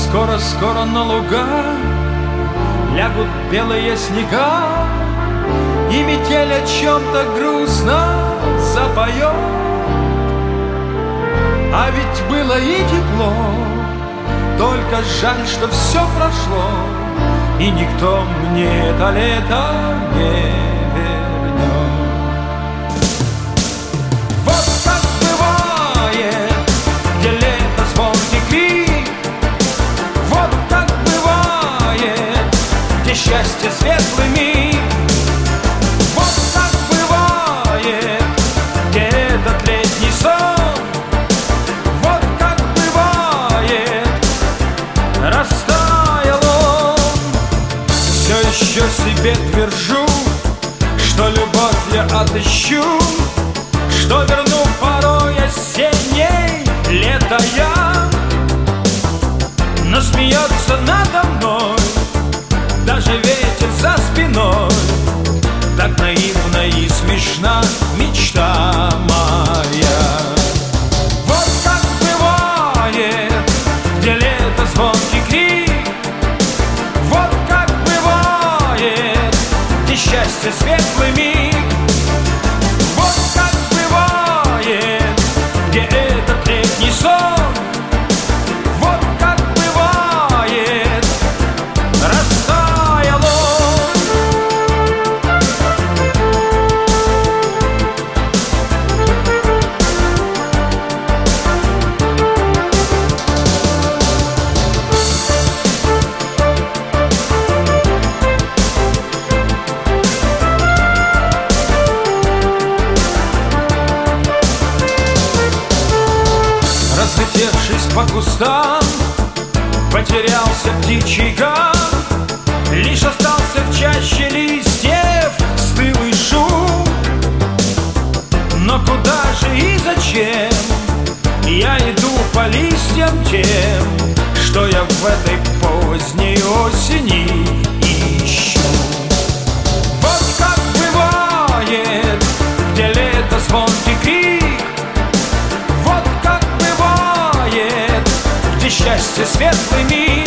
Скоро-скоро на луга лягут белые снега, и метель о чем-то грустно запоет. А ведь было и тепло, только жаль, что все прошло, и никто мне это лето не вернет. Вот как бывает, где лето звонкий крик, вот как бывает, где счастье светлый миг, вот как бывает, где этот летний сон, вот как бывает, растаял он. Все еще себе твержу, что любовь я отыщу, что верну порой осенней лето я. Но смеется надо мной даже ветер за спиной. Так наивна и смешна мечта моя. Вот как бывает, где лето звонкий крик, вот как бывает, где счастье светлый миг, вот как бывает, где этот летний сон, вот как бывает, растаял он. Разлетевшись по кустам, потерялся птичий гам, лишь остался в чаще листьев стылый шум. Но куда же и зачем я иду по листьям тем, что я в этой поздней осени ищу? Вот как бывает, где лето звонкий крик, вот как бывает, где счастье светлый миг,